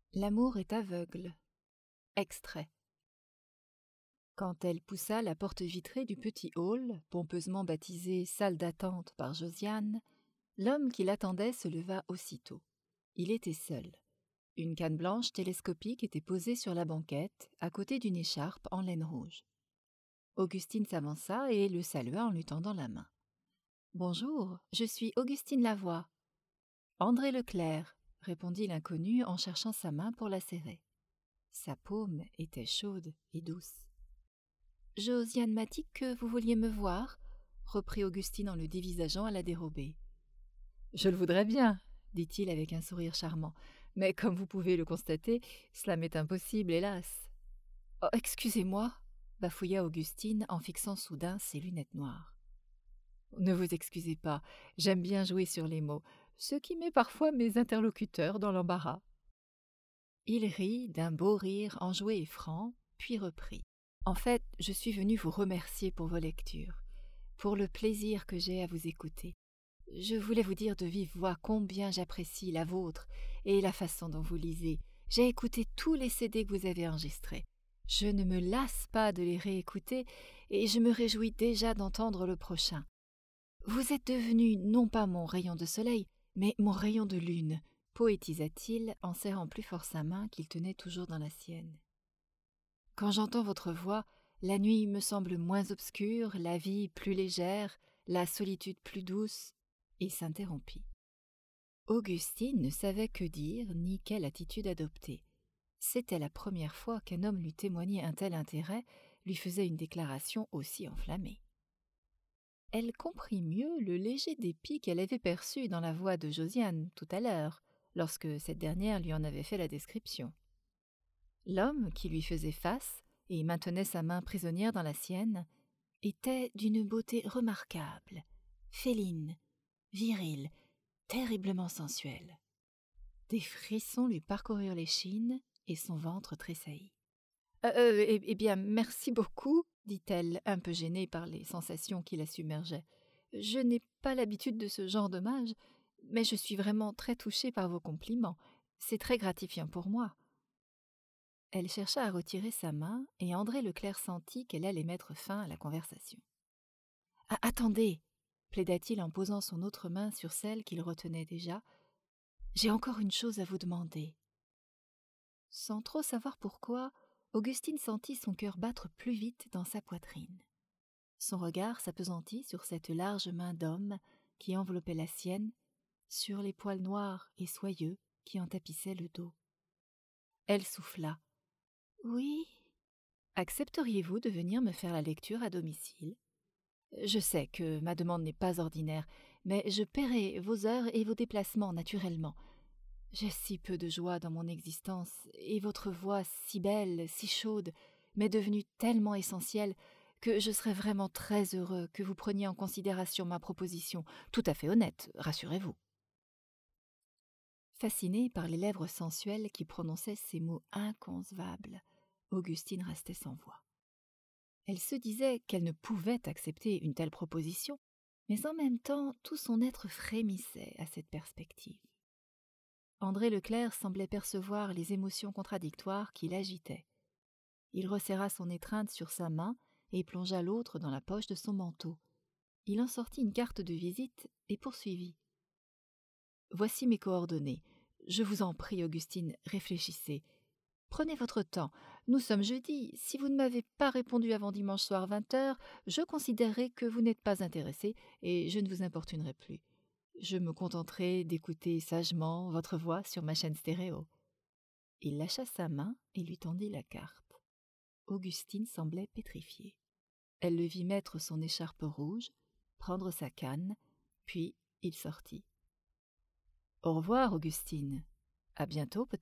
L'amour est aveugle. Extrait. Quand elle poussa la porte vitrée du petit hall, pompeusement baptisé salle d'attente par Josiane, l'homme qui l'attendait se leva aussitôt. Il était seul. Une canne blanche télescopique était posée sur la banquette, à côté d'une écharpe en laine rouge. Augustine s'avança et le salua en lui tendant la main. « Bonjour, je suis Augustine Lavoie. »« André Leclerc, » répondit l'inconnu en cherchant sa main pour la serrer. Sa paume était chaude et douce. « Josiane m'a dit que vous vouliez me voir, » reprit Augustine en le dévisageant à la dérobée. « Je le voudrais bien, » dit-il avec un sourire charmant, « mais comme vous pouvez le constater, cela m'est impossible, hélas. »« Oh, excusez-moi, » bafouilla Augustine en fixant soudain ses lunettes noires. « Ne vous excusez pas, j'aime bien jouer sur les mots, ce qui met parfois mes interlocuteurs dans l'embarras. » Il rit d'un beau rire enjoué et franc, puis reprit. « En fait, je suis venu vous remercier pour vos lectures, pour le plaisir que j'ai à vous écouter. Je voulais vous dire de vive voix combien j'apprécie la vôtre et la façon dont vous lisez. J'ai écouté tous les CD que vous avez enregistrés. Je ne me lasse pas de les réécouter et je me réjouis déjà d'entendre le prochain. Vous êtes devenu non pas mon rayon de soleil, mais mon rayon de lune, poétisa-t-il en serrant plus fort sa main qu'il tenait toujours dans la sienne. Quand j'entends votre voix, la nuit me semble moins obscure, la vie plus légère, la solitude plus douce, et s'interrompit. Augustine ne savait que dire ni quelle attitude adopter. C'était la première fois qu'un homme lui témoignait un tel intérêt, lui faisait une déclaration aussi enflammée. Elle comprit mieux le léger dépit qu'elle avait perçu dans la voix de Josiane tout à l'heure, lorsque cette dernière lui en avait fait la description. L'homme qui lui faisait face et maintenait sa main prisonnière dans la sienne était d'une beauté remarquable, féline, virile, terriblement sensuelle. Des frissons lui parcoururent l'échine et son ventre tressaillit. Eh bien, merci beaucoup, dit-elle, un peu gênée par les sensations qui la submergeaient. Je n'ai pas l'habitude de ce genre d'hommage, mais je suis vraiment très touchée par vos compliments. C'est très gratifiant pour moi. Elle chercha à retirer sa main, et André Leclerc sentit qu'elle allait mettre fin à la conversation. « Ah, attendez !» plaida-t-il en posant son autre main sur celle qu'il retenait déjà. « J'ai encore une chose à vous demander. » Sans trop savoir pourquoi, Augustine sentit son cœur battre plus vite dans sa poitrine. Son regard s'appesantit sur cette large main d'homme qui enveloppait la sienne, sur les poils noirs et soyeux qui en tapissaient le dos. Elle souffla. « Oui. Accepteriez-vous de venir me faire la lecture à domicile ? Je sais que ma demande n'est pas ordinaire, mais je paierai vos heures et vos déplacements naturellement. J'ai si peu de joie dans mon existence, et votre voix si belle, si chaude, m'est devenue tellement essentielle que je serais vraiment très heureux que vous preniez en considération ma proposition, tout à fait honnête, rassurez-vous. » Fascinée par les lèvres sensuelles qui prononçaient ces mots inconcevables, Augustine restait sans voix. Elle se disait qu'elle ne pouvait accepter une telle proposition, mais en même temps tout son être frémissait à cette perspective. André Leclerc semblait percevoir les émotions contradictoires qui l'agitaient. Il resserra son étreinte sur sa main et plongea l'autre dans la poche de son manteau. Il en sortit une carte de visite et poursuivit. « Voici mes coordonnées. Je vous en prie, Augustine, réfléchissez. Prenez votre temps. Nous sommes jeudi. Si vous ne m'avez pas répondu avant dimanche soir 20h, je considérerai que vous n'êtes pas intéressé et je ne vous importunerai plus. Je me contenterai d'écouter sagement votre voix sur ma chaîne stéréo. » Il lâcha sa main et lui tendit la carte. Augustine semblait pétrifiée. Elle le vit mettre son écharpe rouge, prendre sa canne, puis il sortit. « Au revoir, Augustine. À bientôt, peut-être. »